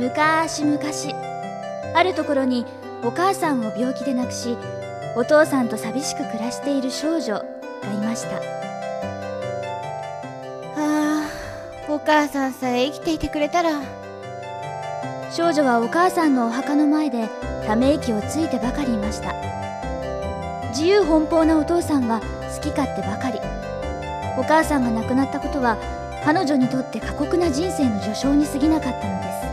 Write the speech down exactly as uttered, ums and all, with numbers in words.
昔々あるところにお母さんを病気で亡くし、お父さんと寂しく暮らしている少女がいました。 ああ、お母さんさえ生きていてくれたら。 少女はお母さんのお墓の前でため息をついてばかりいました。自由奔放なお父さんは好き勝手ばかり。お母さんが亡くなったことは彼女にとって過酷な人生の序章に過ぎなかったのです。